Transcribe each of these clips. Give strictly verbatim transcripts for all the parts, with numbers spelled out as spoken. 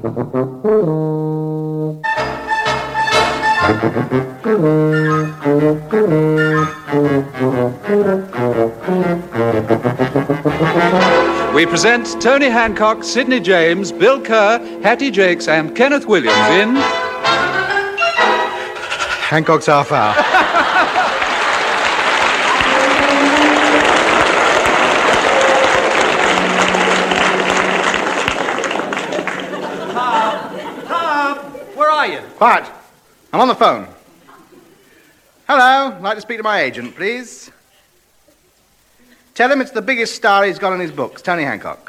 We present Tony Hancock, Sidney James, Bill Kerr, Hattie Jakes, and Kenneth Williams in... Hancock's Half Hour. Tom, Tom, where are you? Quiet. I'm on the phone. Hello, I'd like to speak to my agent, please. Tell him it's the biggest star he's got in his books, Tony Hancock.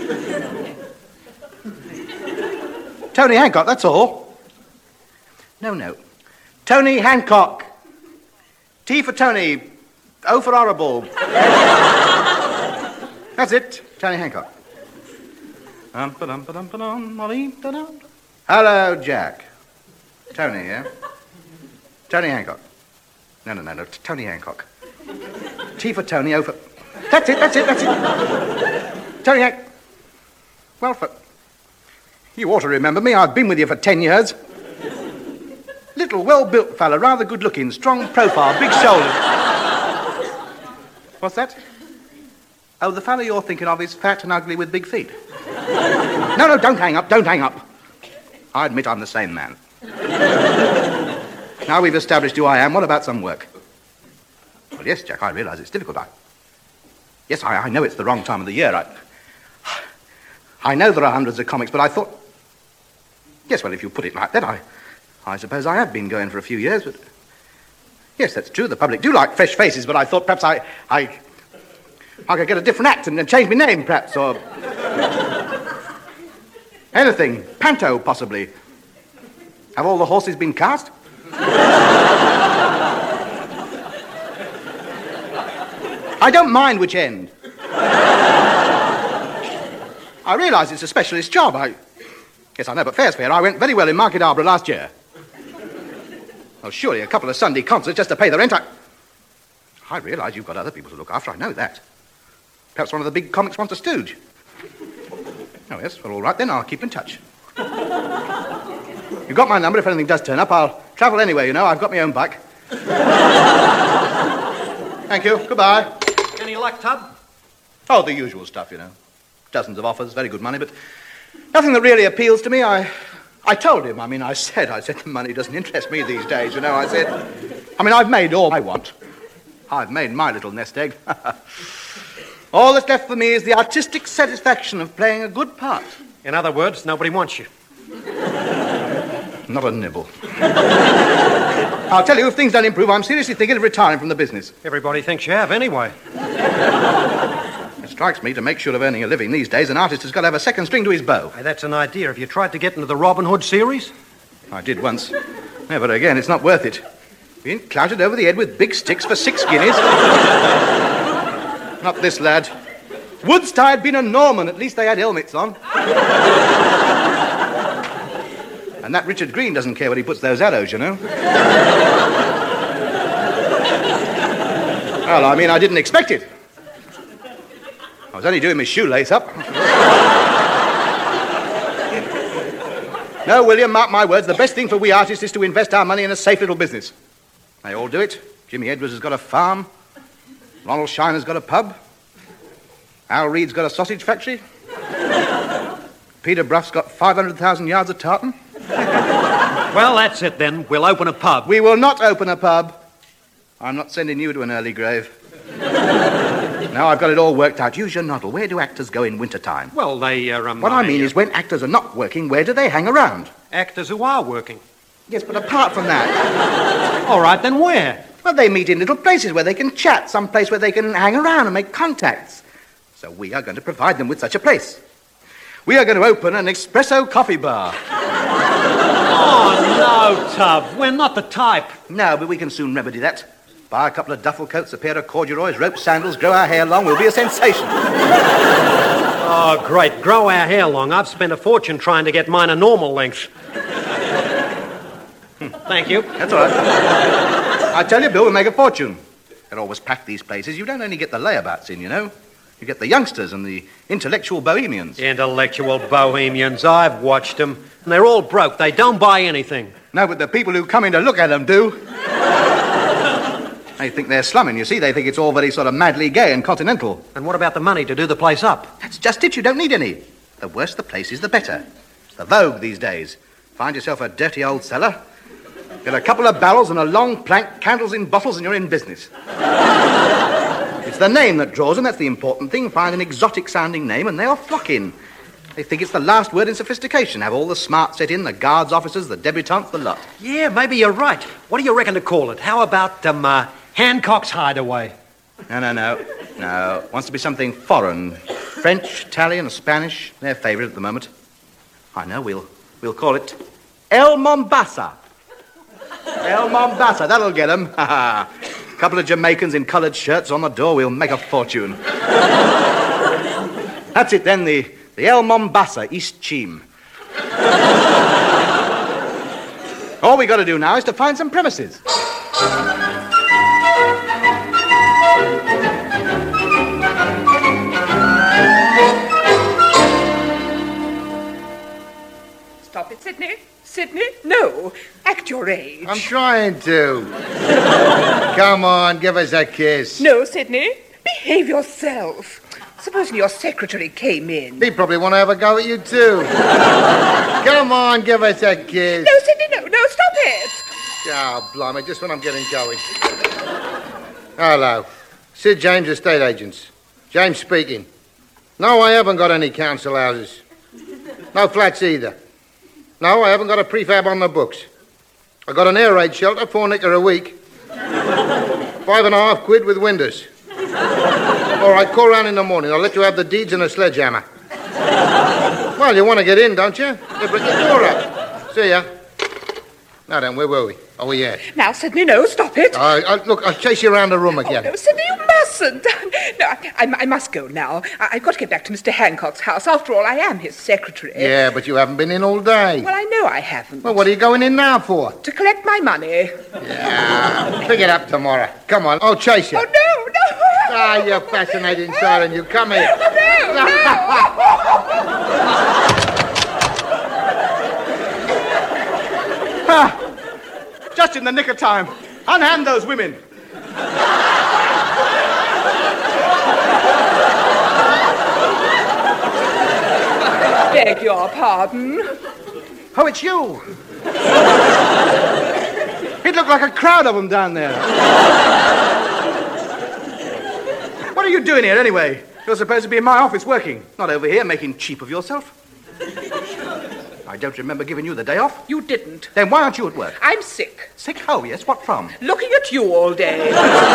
Tony Hancock, that's all. No, no. Tony Hancock. T for Tony. O for horrible. That's it, Tony Hancock. Hello, Jack. Tony, yeah? Tony Hancock. No, no, no, no, Tony Hancock. T for Tony, O for... That's it, that's it, that's it. Tony Hancock. Well, for... You ought to remember me. I've been with you for ten years. Little, well-built fella, rather good-looking, strong profile, big shoulders. What's that? Oh, the fella you're thinking of is fat and ugly with big feet. No, no, don't hang up, don't hang up. I admit I'm the same man. Now we've established who I am, what about some work? Well, yes, Jack, I realise it's difficult. I... Yes, I, I know it's the wrong time of the year. I... I know there are hundreds of comics, but I thought... Yes, well, if you put it like that, I... I suppose I have been going for a few years, but... Yes, that's true, the public do like fresh faces, but I thought perhaps I... I, I could get a different act and, and change my name, perhaps, or... Anything. Panto, possibly. Have all the horses been cast? I don't mind which end. I realise it's a specialist job. I... Yes, I know, but fair's fair. I went very well in Market Harborough last year. Oh, surely a couple of Sunday concerts just to pay the rent. I, I realise you've got other people to look after. I know that. Perhaps one of the big comics wants a stooge. Oh, yes, well, all right then. I'll keep in touch. You've got my number. If anything does turn up, I'll travel anyway, you know. I've got my own bike. Thank you. Goodbye. Any luck, Tub? Oh, the usual stuff, you know. Dozens of offers, very good money, but nothing that really appeals to me. I I told him, I mean, I said, I said the money doesn't interest me these days, you know. I said, I mean, I've made all I want. I've made my little nest egg. All that's left for me is the artistic satisfaction of playing a good part. In other words, nobody wants you. Not a nibble. I'll tell you, if things don't improve, I'm seriously thinking of retiring from the business. Everybody thinks you have, anyway. It strikes me, to make sure of earning a living these days, an artist has got to have a second string to his bow. Hey, that's an idea. Have you tried to get into the Robin Hood series? I did once. Never again. It's not worth it. Being clouted over the head with big sticks for six guineas. Not this lad. Woodstock had been a Norman. At least they had helmets on. And that Richard Green doesn't care where he puts those arrows, you know. Well, I mean, I didn't expect it. I was only doing my shoelace up. No, William, mark my words, the best thing for we artists is to invest our money in a safe little business. They all do it. Jimmy Edwards has got a farm. Ronald Shiner's got a pub. Al Reed's got a sausage factory. Peter Bruff's got five hundred thousand yards of tartan. Well, that's it then. We'll open a pub. We will not open a pub. I'm not sending you to an early grave. Now I've got it all worked out. Use your noddle. Where do actors go in winter time? Well, they, uh, um... What I mean is, when actors are not working, where do they hang around? Actors who are working. Yes, but apart from that... All right, then where? Well, they meet in little places where they can chat, some place where they can hang around and make contacts. So we are going to provide them with such a place. We are going to open an espresso coffee bar. Oh, no, Tub. We're not the type. No, but we can soon remedy that. Buy a couple of duffel coats, a pair of corduroys, rope sandals, grow our hair long. We'll be a sensation. Oh, great. Grow our hair long. I've spent a fortune trying to get mine a normal length. Hmm. Thank you. That's all right. I tell you, Bill, we'll make a fortune. They're always packed, these places. You don't only get the layabouts in, you know. You get the youngsters and the intellectual bohemians. Intellectual bohemians. I've watched them. And they're all broke. They don't buy anything. No, but the people who come in to look at them do. They think they're slumming, you see. They think it's all very sort of madly gay and continental. And what about the money to do the place up? That's just it. You don't need any. The worse the place is, the better. It's the vogue these days. Find yourself a dirty old cellar, get a couple of barrels and a long plank, candles in bottles, and you're in business. It's the name that draws them. That's the important thing. Find an exotic-sounding name, and they'll flock in. They think it's the last word in sophistication. Have all the smart set in, the guards officers, the debutantes, the lot. Yeah, maybe you're right. What do you reckon to call it? How about, um, uh, Hancock's Hideaway? No, no, no. No. Wants to be something foreign. French, Italian, Spanish. Their favourite at the moment. I know, we'll, we'll call it El Mombasa. El Mombasa, that'll get them. Ha ha. Couple of Jamaicans in coloured shirts on the door, we'll make a fortune. That's it then, the, the El Mombasa, East Cheam. All we got to do now is to find some premises. Stop it, Sidney. Sidney, no. Act your age. I'm trying to. Come on, give us a kiss. No, Sidney. Behave yourself. Supposing your secretary came in. He probably want to have a go at you, too. Come on, give us a kiss. No, Sidney, no, no, stop it. Oh, blimey, just when I'm getting going. Hello. Sid James, estate agents. James speaking. No, I haven't got any council houses. No flats either. No, I haven't got a prefab on the books. I got an air raid shelter, four nicker a week. Five and a half quid with windows. All right, call round in the morning. I'll let you have the deeds and a sledgehammer. Well, you want to get in, don't you? Yeah, but your door up. See ya. Now then, where were we? Oh, yeah. Now, Sidney, no, stop it. Uh, uh, look, I'll chase you around the room again. Oh, no, Sidney, you mustn't. No, I, I, I must go now. I, I've got to get back to Mister Hancock's house. After all, I am his secretary. Yeah, but you haven't been in all day. Well, I know I haven't. Well, what are you going in now for? To collect my money. Yeah, pick it up tomorrow. Come on, I'll chase you. Oh, no, no. Ah, you fascinating siren, you. Come here. No, no. Ah, just in the nick of time. Unhand those women. Beg your pardon. Oh, it's you. It looked like a crowd of them down there. What are you doing here, anyway? You're supposed to be in my office working, not over here making cheap of yourself. I don't remember giving you the day off. You didn't. Then why aren't you at work? I'm sick. Sick? Oh, yes. What from? Looking at you all day.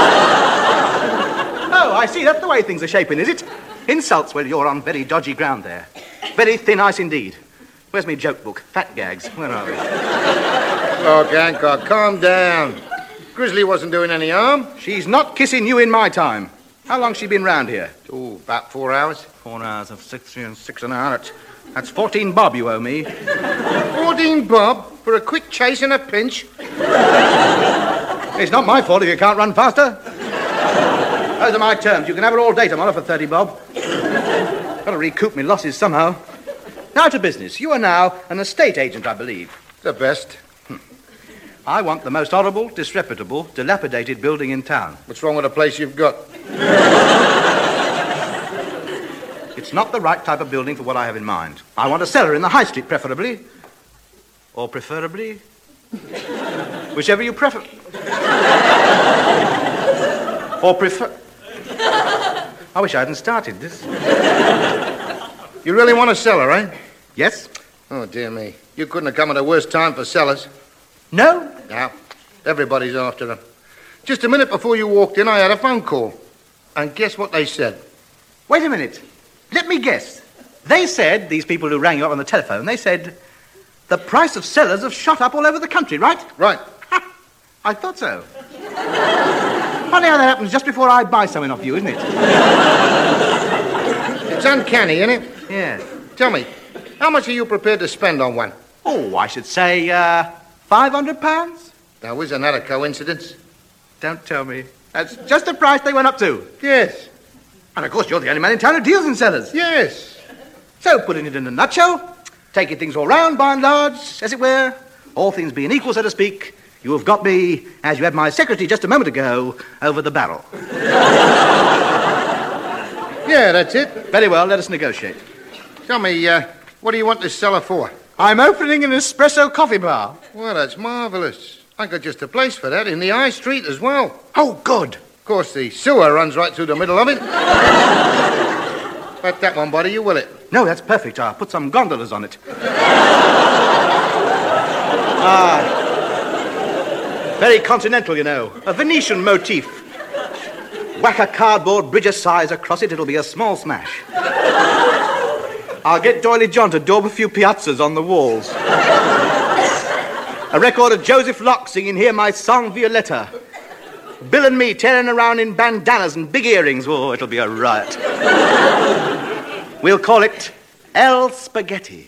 Oh, I see. That's the way things are shaping, is it? Insults. Well, you're on very dodgy ground there. Very thin ice indeed. Where's me joke book? Fat gags. Where are they? Look, Hancock, calm down. Grizzly wasn't doing any harm. She's not kissing you in my time. How long's she been round here? Oh, about four hours. Four hours of six and six and a half. That's fourteen bob you owe me. Fourteen bob for a quick chase and a pinch? It's not my fault if you can't run faster. Those are my terms. You can have her all day tomorrow for thirty bob. Got to recoup me losses somehow. Now to business. You are now an estate agent, I believe. The best. Hm. I want the most horrible, disreputable, dilapidated building in town. What's wrong with the place you've got? It's not the right type of building for what I have in mind. I want a cellar in the High Street, preferably. Or preferably... whichever you prefer. Or prefer... I wish I hadn't started this. You really want a cellar, eh? Yes? Oh, dear me. You couldn't have come at a worse time for cellars. No? No. Everybody's after them. Just a minute before you walked in, I had a phone call. And guess what they said? Wait a minute. Let me guess. They said, these people who rang you up on the telephone, they said, the price of cellars have shot up all over the country, right? Right. Ha! I thought so. Funny how that happens just before I buy something off you, isn't it? It's uncanny, isn't it? Yeah. Tell me, how much are you prepared to spend on one? Oh, I should say, uh, five hundred pounds? Now, isn't that a coincidence? Don't tell me. That's just the price they went up to. Yes. And, of course, you're the only man in town who deals in cellars. Yes. So, putting it in a nutshell, taking things all round, by and large, as it were, all things being equal, so to speak, you have got me, as you had my secretary just a moment ago, over the barrel. Yeah, that's it. Very well, let us negotiate. Tell me, uh, what do you want this cellar for? I'm opening an espresso coffee bar. Well, that's marvellous. I got just a place for that in the High Street as well. Oh, good. Of course, the sewer runs right through the middle of it. Let that one bother you, will it? No, that's perfect. I'll put some gondolas on it. Ah, very continental, you know. A Venetian motif. Whack a cardboard bridge of size across it, it'll be a small smash. I'll get Doily John to daub a few piazzas on the walls. A record of Joseph Locke singing Hear My Song Violetta. Bill and me tearing around in bandanas and big earrings. Oh, it'll be a riot. We'll call it El Spaghetti.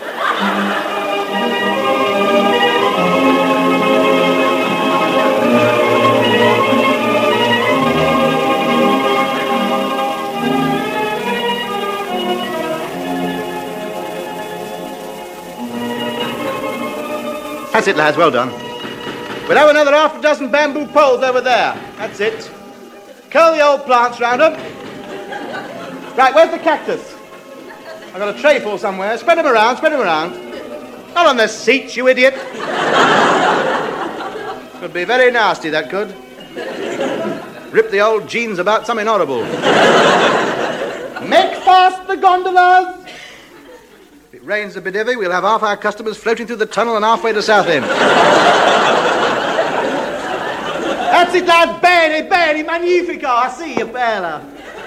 That's it, lads. Well done. We'll have another half a dozen bamboo poles over there. That's it. Curl the old plants round them. Right, where's the cactus? I've got a tray full somewhere. Spread them around, spread them around. Not on the seats, you idiot. Could be very nasty, that could. Rip the old jeans about something horrible. Make fast the gondolas. If it rains a bit heavy, we'll have half our customers floating through the tunnel and halfway to Southend. That's it, lads. Bene, bene, magnifico. I see you, bella.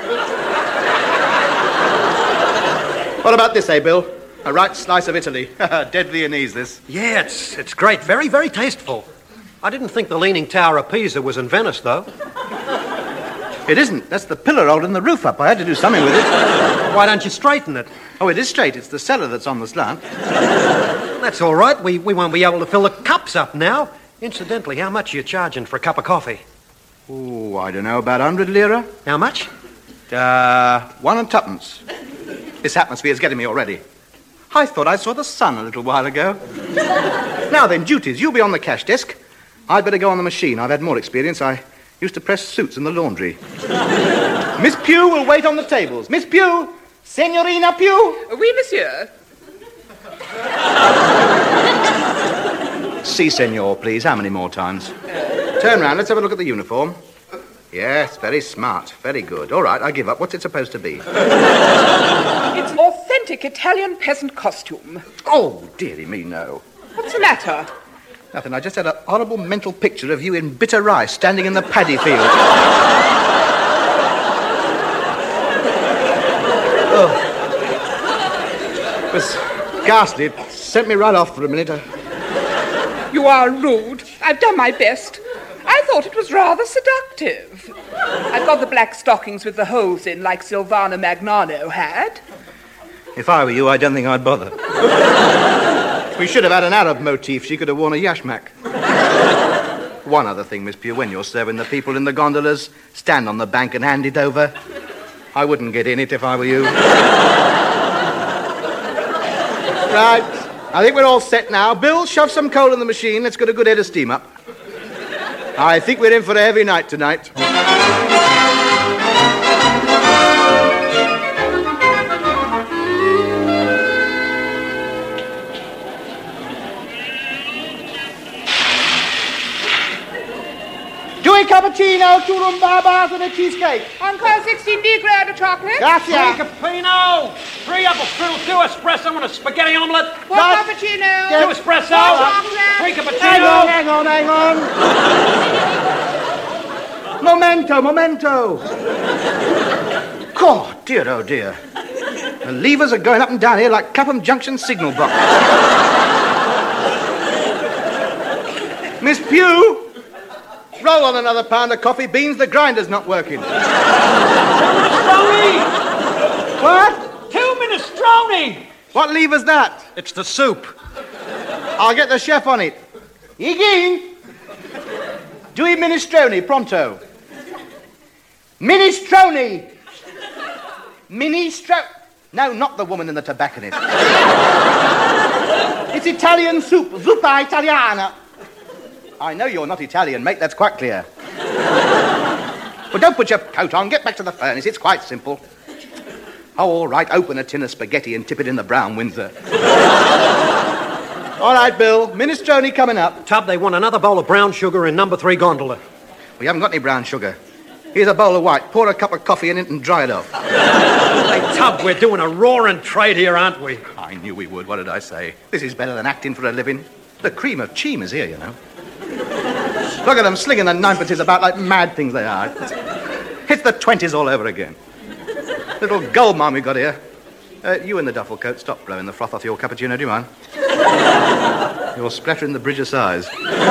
What about this, eh, Bill? A right slice of Italy. Dead Viennese, this. Yeah, it's, it's great. Very, very tasteful. I didn't think the Leaning Tower of Pisa was in Venice, though. It isn't. That's the pillar holding the roof up. I had to do something with it. Why don't you straighten it? Oh, it is straight. It's the cellar that's on the slant. That's all right. We, we won't be able to fill the cups up now. Incidentally, how much are you charging for a cup of coffee? Oh, I don't know, about a hundred lira. How much? Uh, one and twopence. This atmosphere's getting me already. I thought I saw the sun a little while ago. Now then, duties. You'll be on the cash desk. I'd better go on the machine. I've had more experience. I used to press suits in the laundry. Miss Pugh will wait on the tables. Miss Pugh! Signorina Pugh! Oui, monsieur. Si, senor, please. How many more times? Turn round. Let's have a look at the uniform. Yes, very smart. Very good. All right, I give up. What's it supposed to be? It's authentic Italian peasant costume. Oh, dearie me, no. What's the matter? Nothing. I just had a horrible mental picture of you in bitter rice standing in the paddy field. Oh. It was ghastly. It sent me right off for a minute. I... You are rude. I've done my best. I thought it was rather seductive. I've got the black stockings with the holes in, like Silvana Magnano had. If I were you, I don't think I'd bother. We should have had an Arab motif. She could have worn a yashmak. One other thing, Miss Pugh, when you're serving the people in the gondolas, stand on the bank and hand it over. I wouldn't get in it if I were you. Right. I think we're all set now. Bill, shove some coal in the machine. Let's get a good head of steam up. I think we're in for a heavy night tonight. Two cappuccino, two rumbabas, and a cheesecake. Uncle, sixteen D grade of chocolate. Three Gracias. cappuccino, three apple strudel, two espresso, and a spaghetti omelette. One Right. cappuccino. Two espresso, One chocolate. three Hang on, cappuccino. hang on, hang on. Momento, momento. God, dear, oh dear. The levers are going up and down here like Clapham Junction signal box. Miss Pugh, roll on another pound of coffee beans. The grinder's not working. Minestrone! What? Two minestrone! What lever's that? It's the soup. I'll get the chef on it. Iggy! Due minestrone, pronto. Minestrone! Ministro... No, not the woman in the tobacconist. It's Italian soup, zuppa italiana. I know you're not Italian, mate, that's quite clear. Well, don't put your coat on, get back to the furnace, it's quite simple. Oh, all right, open a tin of spaghetti and tip it in the brown Windsor. All right, Bill, minestrone coming up. Tub, they want another bowl of brown sugar in number three gondola. We haven't got any brown sugar. Here's a bowl of white. Pour a cup of coffee in it and dry it off. Hey, Tub, we're doing a roaring trade here, aren't we? I knew we would. What did I say? This is better than acting for a living. The cream of cheam is here, you know. Look at them slinging the ninepences about like mad things they are. It's the twenties all over again. Little gold mine we got here. Uh, you in the duffel coat, stop blowing the froth off your cappuccino, do you mind? You're splattering the bridge of sighs.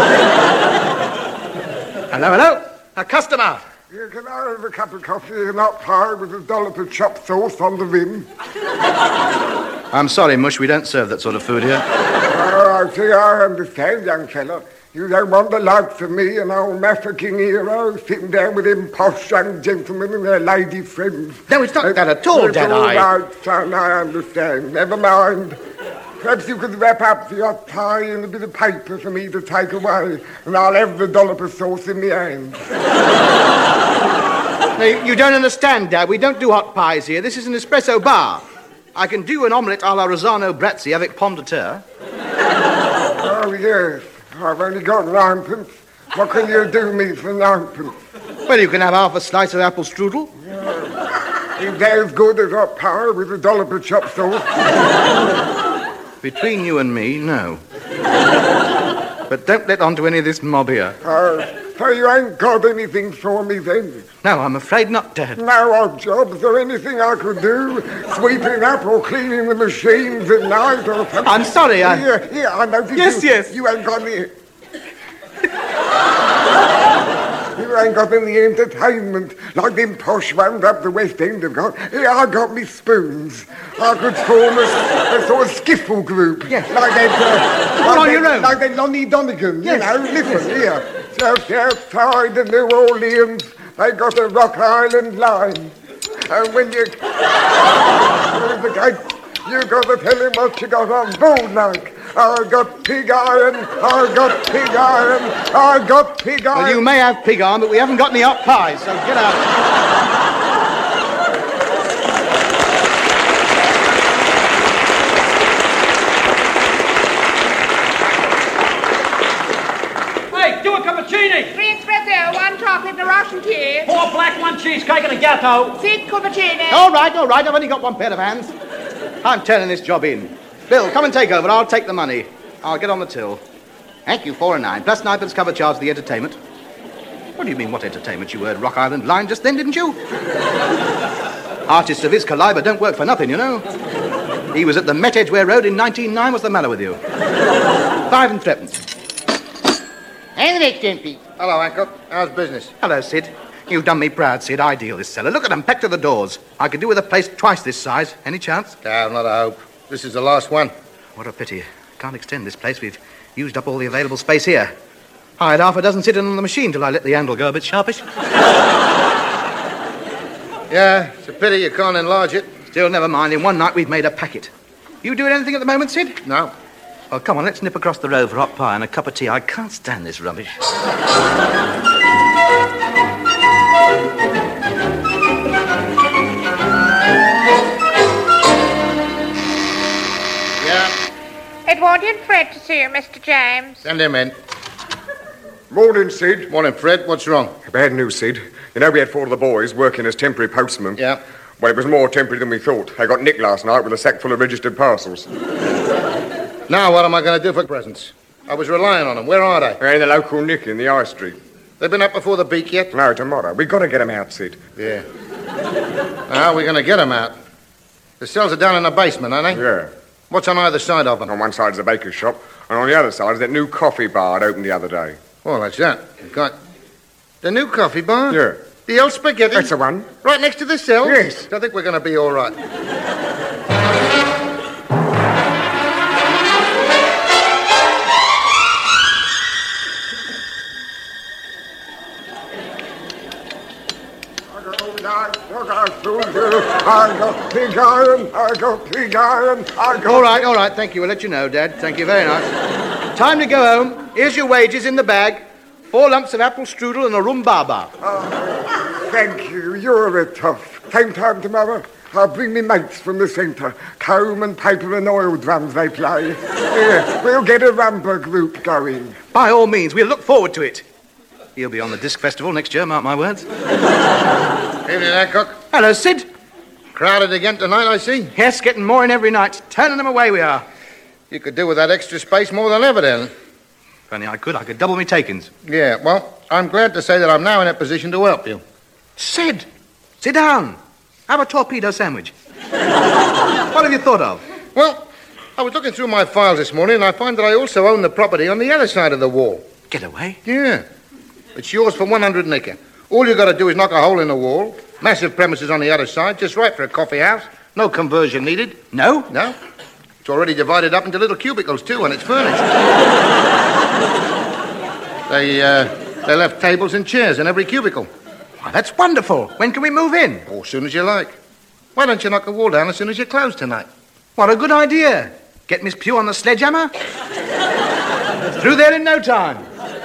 Hello, hello. A customer. Yeah, can I have a cup of coffee and hot pie with a dollop of chopped sauce on the rim? I'm sorry, Mush, we don't serve that sort of food here. Oh, I see, I understand, young fellow. You don't want the likes of me, an old Mafeking hero, sitting down with them posh young gentlemen and their lady friends. No, it's not that at all, It's Deadeye. all right, son, I understand. Never mind. Perhaps you could wrap up the hot pie in a bit of paper for me to take away, and I'll have the dollop of sauce in my hand. No, you don't understand, Dad. We don't do hot pies here. This is an espresso bar. I can do an omelette a la Rosano Brazzi avec pomme de terre. Oh, yes. I've only got ninepence. What can you do me for ninepence? Well, you can have half a slice of apple strudel. Is that as good as hot pie with a dollop of chopped sauce? Between you and me, no. But don't let on to any of this mob here. Oh, so you ain't got anything for me then? No, I'm afraid not, Dad. No odd jobs or anything I could do? Sweeping up or cleaning the machines at night or something? I'm sorry, I... Yeah, yeah, I noticed Yes, you, yes. You ain't got any... You ain't got any entertainment like them posh ones up the West End have got. Yeah, I got me spoons. I could form a, a sort of skiffle group. Yes. Like that... Uh, All like on that, your own. Like that Lonnie Donegan, Yes. you know, listen, here. Just outside of New Orleans, they got a Rock Island line. And when you... Through the gate, you got to tell him what you got on board like. I got pig iron, I got pig iron, I got pig iron. Well, you may have pig iron, but we haven't got any hot pies, so get out. Hey, do a cappuccino. Three espresso, one chocolate and a Russian tea. Four black, one cheesecake and a gatto. Six cappuccino. All right, all right, I've only got one pair of hands. I'm turning this job in. Bill, come and take over. I'll take the money. I'll get on the till. Thank you, four and nine. Plus ninepence cover charge for the entertainment. What do you mean, what entertainment? You heard Rock Island line just then, didn't you? Artists of his caliber don't work for nothing, you know. He was at the Met Edgware Road in nineteen oh nine. What's the matter with you? Five and threepence. And the Tempy. Hello, Hancock. How's business? Hello, Sid. You've done me proud, Sid. Ideal, this cellar. Look at them, packed to the doors. I could do with a place twice this size. Any chance? No, not a hope. This is the last one. What a pity. Can't extend this place. We've used up all the available space here. I had half a dozen sitting on the machine till I let the handle go a bit sharpish. Yeah, it's a pity you can't enlarge it. Still, never mind. In one night, we've made a packet. You doing anything at the moment, Sid? No. Well, come on, let's nip across the road for hot pie and a cup of tea. I can't stand this rubbish. Yeah, It wanted Fred to see you, Mister James. send him in. Morning, Sid. Morning, Fred. What's wrong? Bad news, Sid. You know we had four of the boys working as temporary postmen. Yeah. Well, it was more temporary than we thought. I got nicked last night with a sack full of registered parcels. Now, what am I going to do for presents? I was relying on them. Where are they? They're in the local nick in the High Street. They've been up before the beak yet? No, tomorrow. We've got to get them out, Sid. Yeah. Now, how are we going to get them out? The cells are down in the basement, aren't they? Yeah. What's on either side of them? On one side is the baker's shop, and on the other side is that new coffee bar that opened the other day. Well, that's that. You've got the new coffee bar? Yeah. The old spaghetti? That's the one. Right next to the cells? Yes. I think we're going to be all right. I got pig iron, I got pig iron, I got... All right, all right, thank you. We'll let you know, Dad. Thank you, very nice. Time to go home. Here's your wages in the bag. Four lumps of apple strudel and a rhubarba. Oh, thank you, you're a tough. Same time tomorrow, I'll bring me mates from the centre. Comb and paper and oil drums they play. Here, we'll get a rumba group going. By all means, we'll look forward to it. He'll be on the Disc Festival next year, mark my words. Evening, Hancock. Hello, Sid. Crowded again tonight, I see. Yes, getting more in every night. Turning them away we are. You could do with that extra space more than ever, then. If only I could, I could double my takings. Yeah, well, I'm glad to say that I'm now in a position to help you. Sid, sit down. Have a torpedo sandwich. What have you thought of? Well, I was looking through my files this morning and I find that I also own the property on the other side of the wall. Get away? Yeah. It's yours for one hundred an acre. All you got to do is knock a hole in the wall. Massive premises on the other side, just right for a coffee house. No conversion needed. No? No. It's already divided up into little cubicles, too, and it's furnished. they, uh, they left tables and chairs in every cubicle. Why, that's wonderful. When can we move in? Oh, as soon as you like. Why don't you knock the wall down as soon as you close tonight? What a good idea. Get Miss Pugh on the sledgehammer. Through there in no time.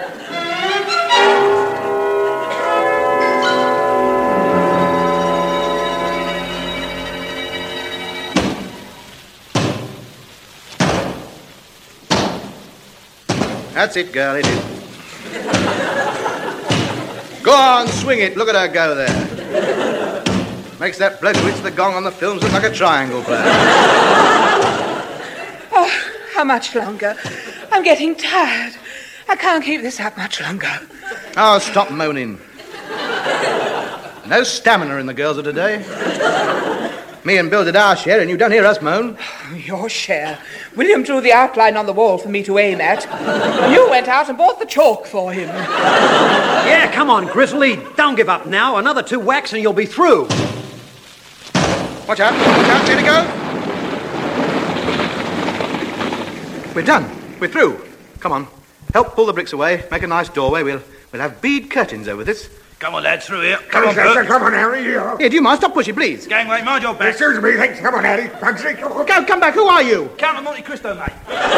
That's it, girl, it is. Go on, swing it. Look at her go there. Makes that bloke who hits the gong on the films look like a triangle player. Oh, how much longer? I'm getting tired. I can't keep this up much longer. Oh, stop moaning. No stamina in the girls of today. Me and Bill did our share, and you don't hear us moan. Your share. William drew the outline on the wall for me to aim at. You went out and bought the chalk for him. Yeah, come on, Grizzly. Don't give up now. Another two whacks and you'll be through. Watch out. Watch out. Here we go. We're done. We're through. Come on. Help pull the bricks away. Make a nice doorway. We'll, we'll have bead curtains over this. Come on, lads, through here. Come on, Bert. Come on, Harry. Here, do you mind? Stop pushing, please. Gangway, mind your back. Excuse me, thanks. Come on, Harry. Bugsy, come on. Go, come back. Who are you? Count of Monte Cristo, mate.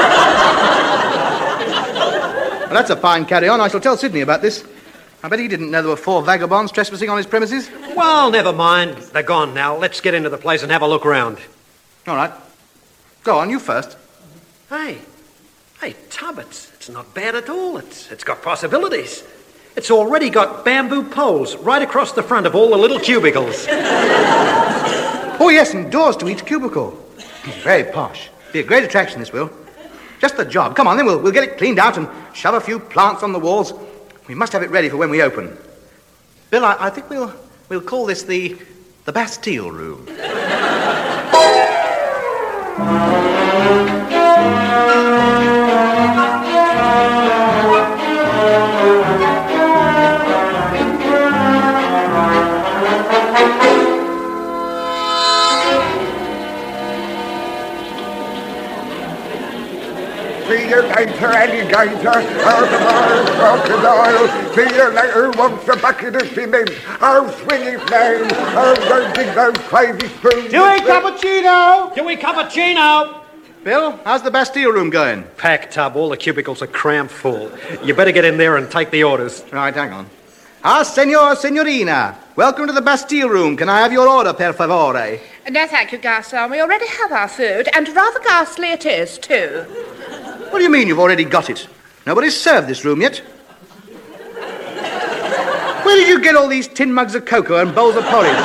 Well, that's a fine carry-on. I shall tell Sydney about this. I bet he didn't know there were four vagabonds trespassing on his premises. Well, never mind. They're gone now. Let's get into the place and have a look around. All right. Go on, you first. Hey. Hey, Tub, it's, it's not bad at all. It's It's got possibilities. It's already got bamboo poles right across the front of all the little cubicles. Oh, yes, and doors to each cubicle. Very posh. Be a great attraction, this will. Just the job. Come on, then we'll, we'll get it cleaned out and shove a few plants on the walls. We must have it ready for when we open. Bill, I, I think we'll we'll call this the the Bastille Room. See you later, alligator. Out of our crocodile. See you later, wants a bucket of cement. Oh, swinging flame. Oh, don't dig those crazy spoons. Dewey cappuccino! Dewey cappuccino! Bill, how's the Bastille Room going? Packed, Tub. All the cubicles are crammed full. You better get in there and take the orders. Right, hang on. Ah, senor, signorina. Welcome to the Bastille Room. Can I have your order, per favore? No, thank you, Garçon. We already have our food, and rather ghastly it is, too. What do you mean you've already got it? Nobody's served this room yet. Where did you get all these tin mugs of cocoa and bowls of porridge?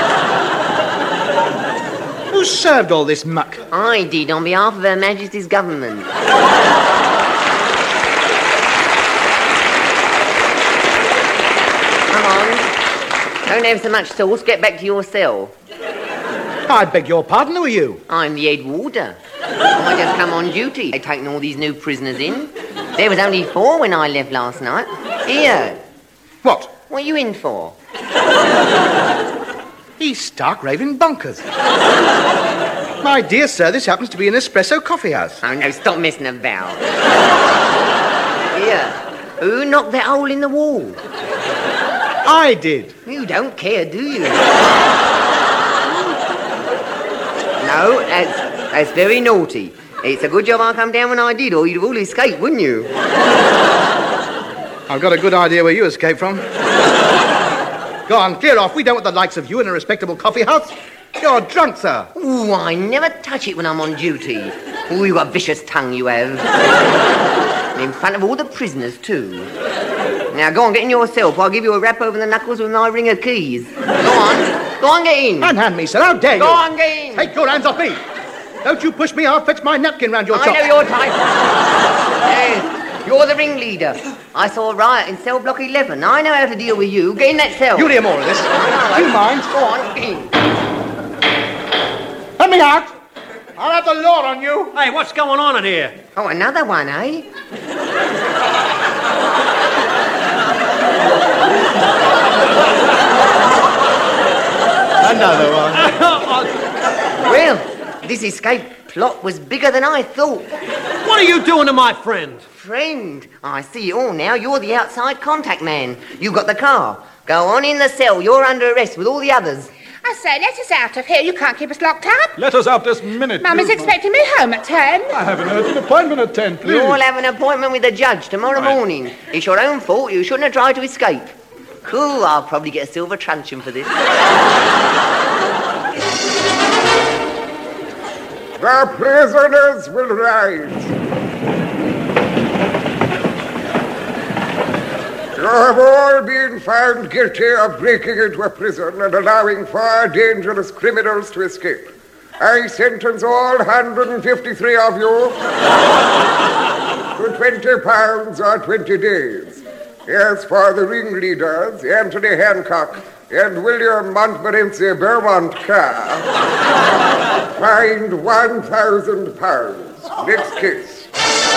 Who served all this muck? I did, on behalf of Her Majesty's government. Come on. Don't have so much sauce. Get back to your cell. I beg your pardon, who are you? I'm the head warder. I just come on duty. They've taken all these new prisoners in. There was only four when I left last night. Here. What? What are you in for? He's stark raving bonkers. My dear sir, this happens to be an espresso coffee house. Oh, no, stop messing about. Here. Who knocked that hole in the wall? I did. You don't care, do you? No, that's, that's very naughty. It's a good job I come down when I did, or you'd have all escaped, wouldn't you? I've got a good idea where you escaped from. Go on, clear off. We don't want the likes of you in a respectable coffee house. You're drunk, sir. Ooh, I never touch it when I'm on duty. Ooh, you got a vicious tongue, you have. And in front of all the prisoners, too. Now, go on, get in your cell, or I'll give you a rap over the knuckles with my ring of keys. Go on. Go on, get in. Unhand me, sir. How dare you? Go on, get in. Take your hands off me. Don't you push me. I'll fetch my napkin round your I chop. know your type. Yes, you're the ringleader. I saw a riot in cell block eleven. I know how to deal with you. Get in that cell. You'll hear more of this. No, you mind? Go on, get in. Let me out. I'll have the law on you. Hey, what's going on in here? Oh, another one, eh? Another one. Well, this escape plot was bigger than I thought. What are you doing to my friend? Friend, I see it all now. You're the outside contact man. You got the car. Go on in the cell. You're under arrest with all the others. I say, let us out of here. You can't keep us locked up. Let us out this minute. Mummy's you- expecting me home at ten. I have an urgent appointment at ten, please. You'll have an appointment with the judge tomorrow Right. morning. It's your own fault. You shouldn't have tried to escape. Cool, I'll probably get a silver truncheon for this. The prisoners will rise. You have all been found guilty of breaking into a prison and allowing far dangerous criminals to escape. I sentence all one hundred fifty-three of you to twenty pounds or twenty days. As for the ringleaders, Anthony Hancock and William Montmorency Beaumont Carr, fined one thousand pounds. Next case.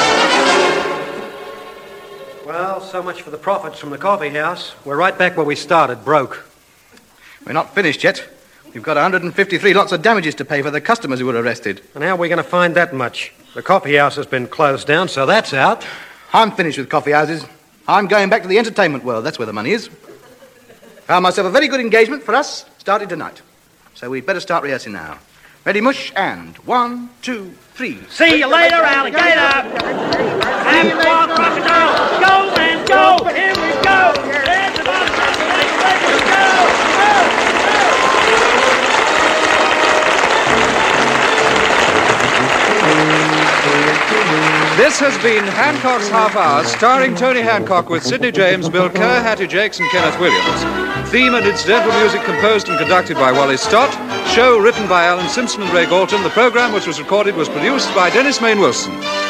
Well, so much for the profits from the coffee house. We're right back where we started, broke. We're not finished yet. We've got one hundred fifty-three lots of damages to pay for the customers who were arrested. And how are we going to find that much? The coffee house has been closed down, so that's out. I'm finished with coffee houses. I'm going back to the entertainment world. That's where the money is. Found myself a very good engagement for us, starting tonight. So we'd better start rehearsing now. Ready, mush, and one, two, three. See you later, alligator. Have fun, crocodile. Go, man, go. Here we go. Here's the bottom. Let's go. This has been Hancock's Half Hour, starring Tony Hancock with Sidney James, Bill Kerr, Hattie Jakes, and Kenneth Williams. Theme and incidental music composed and conducted by Wally Stott. Show written by Alan Simpson and Ray Galton. The program, which was recorded, was produced by Dennis Main Wilson.